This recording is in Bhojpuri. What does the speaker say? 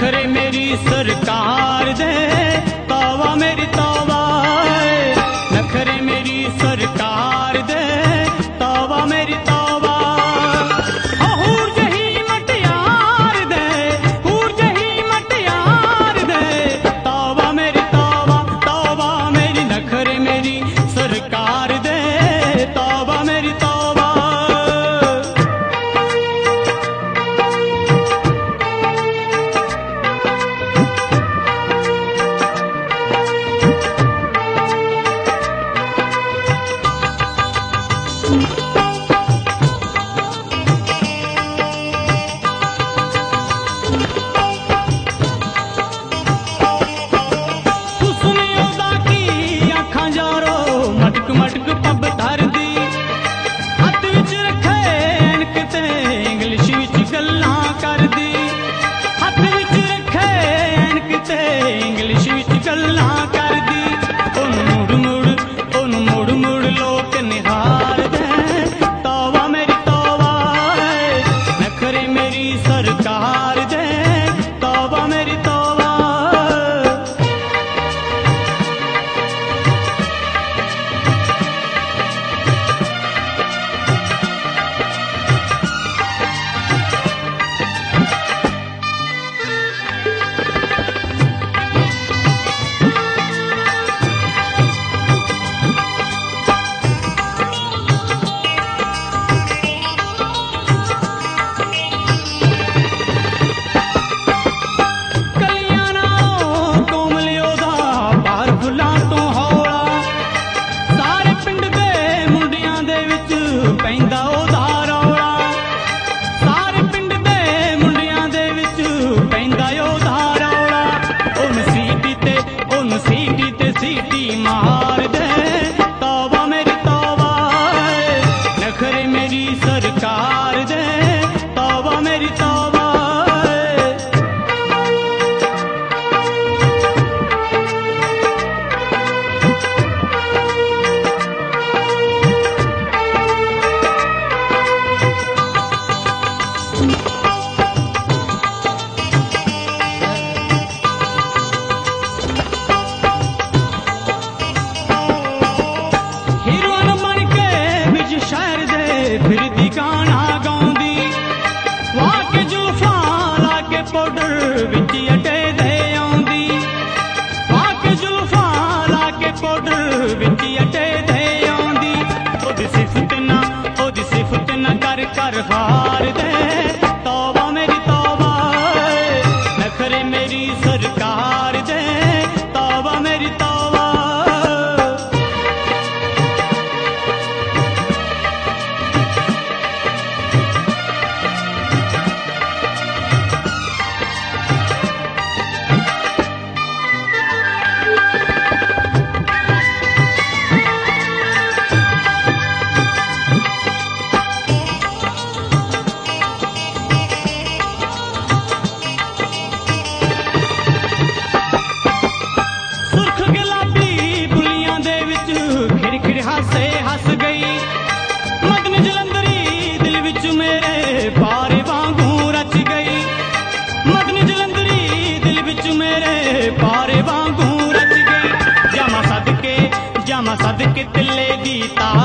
नखरे मेरी सरकार दे तौबा मेरी तौबा, नखरे मेरी सरकार दे तौबा मेरी तौबा। हूर जही मटियार दे, हूर जही मटियार दे तौबा मेरी तौबा, तौबा मेरी नखरे मेरी सरकार दे तौबा मेरी तौबा। मटक पब धर दी हथ विच रखे ऐनक ते इंग्लिश विच गल्लां कर दी, हथ विच रखे ऐनक ते इंग्लिश विच गल्लां कर दी। ओनू मुड़ मुड़ लोक निहार दे तौबा मेरी तौबा, नखरे मेरी सरकार दे तौबा मेरी तौबा। पैंदा ओदा रौला सारे पिंड दे मुंडियां दे विच पैंदा ओदा रौला। ओनू सीटी ते सीटी मार दे तौबा मेरी तौबा, नखरे मेरी सरकार दे तौबा मेरी तौबा। फिरदी गाना गाउंदी वाके जुल्फा लाके पाउडर विच अटे दे आउंदी, वाके जुल्फा लाके पाउडर विच अटे दे आउंदी। ओदी सिफत ना कर कर हार दे तौबा मेरी तौबा, नखरे मेरी सरकार दे तौबा मेरी तौबा। हस गई मगन जलंधरी दिल विच मेरे पारे वांगू रच गई, मगन जलंधरी दिल विच मेरे पारे वांगू रच गई। जामा सदके तिले दी तार